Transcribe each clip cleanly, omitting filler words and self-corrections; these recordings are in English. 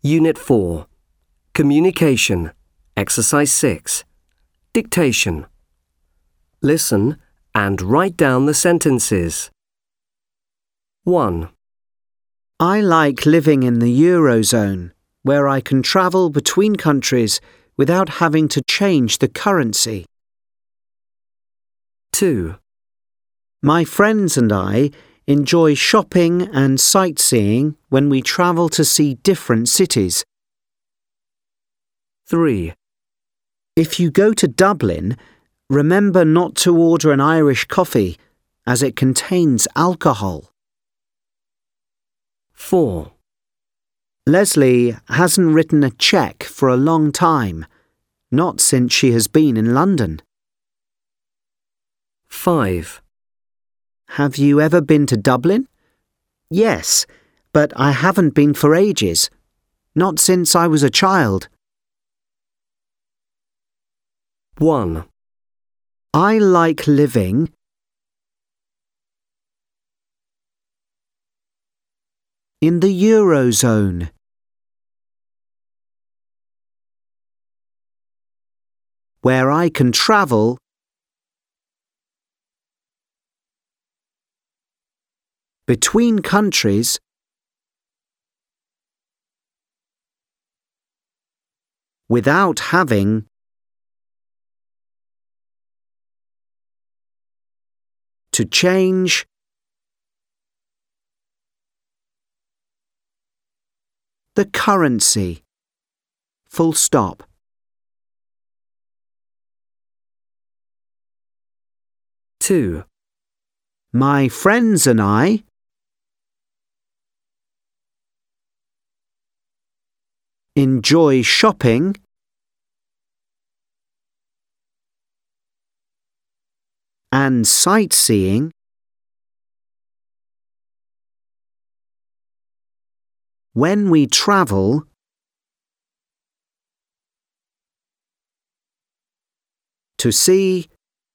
Unit 4. Communication. Exercise 6. Dictation. Listen and write down the sentences. 1. I like living in the Eurozone, where I can travel between countries without having to change the currency. 2. My friends and I enjoy shopping and sightseeing when we travel to see different cities. 3. If you go to Dublin, remember not to order an Irish coffee, as it contains alcohol. 4. Leslie hasn't written a cheque for a long time, not since she has been in London. 5. Have you ever been to Dublin? Yes, but I haven't been for ages, not since I was a child. 1. I like living in the Eurozone. Where I can travel between countries without having to change the currency. Full stop. 2. My friends and I enjoy shopping and sightseeing when we travel to see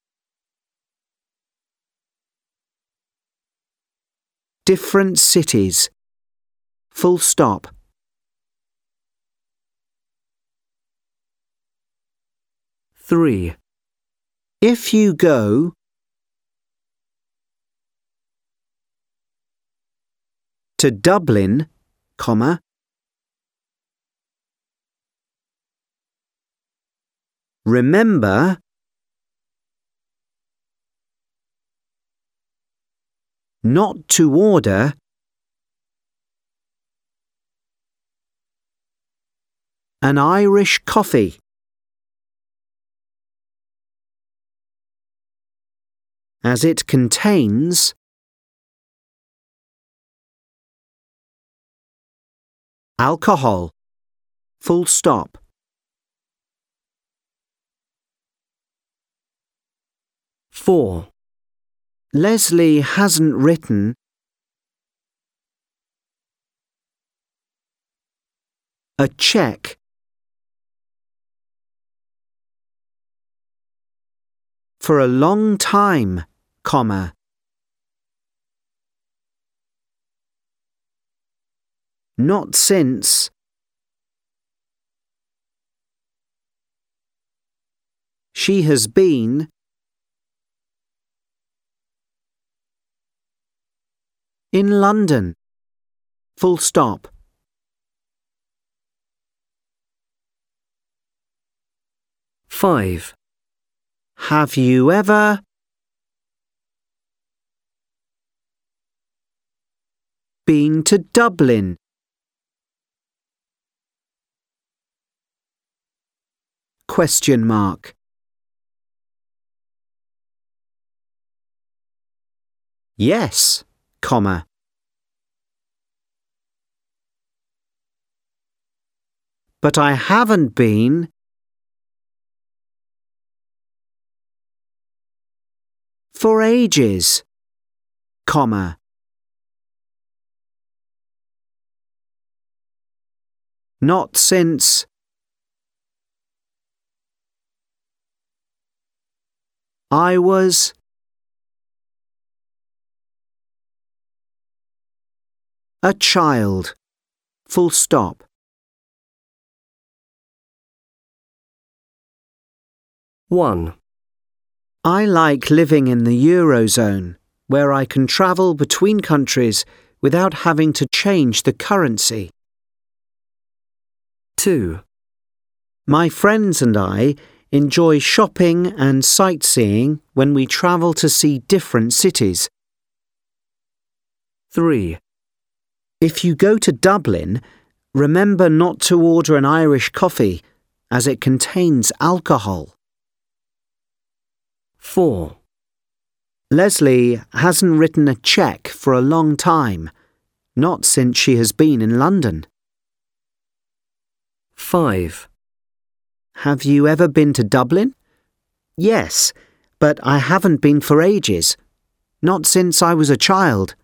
different cities. Full stop. 3. If you go to Dublin, comma, remember not to order an Irish coffee. As it contains alcohol. Full stop. 4. Leslie hasn't written a cheque for a long time, comma, not since she has been in London. Full stop. 5. Have you ever been to Dublin? Question mark. Yes, comma. But I haven't been for ages, comma. Not since I was a child. Full stop. 1, I like living in the Eurozone, where I can travel between countries without having to change the currency. 2, My friends and I enjoy shopping and sightseeing when we travel to see different cities. 3, If you go to Dublin, remember not to order an Irish coffee, as it contains alcohol. 4, Leslie hasn't written a cheque for a long time, not since she has been in London. 5, Have you ever been to Dublin? Yes, but I haven't been for ages, not since I was a child.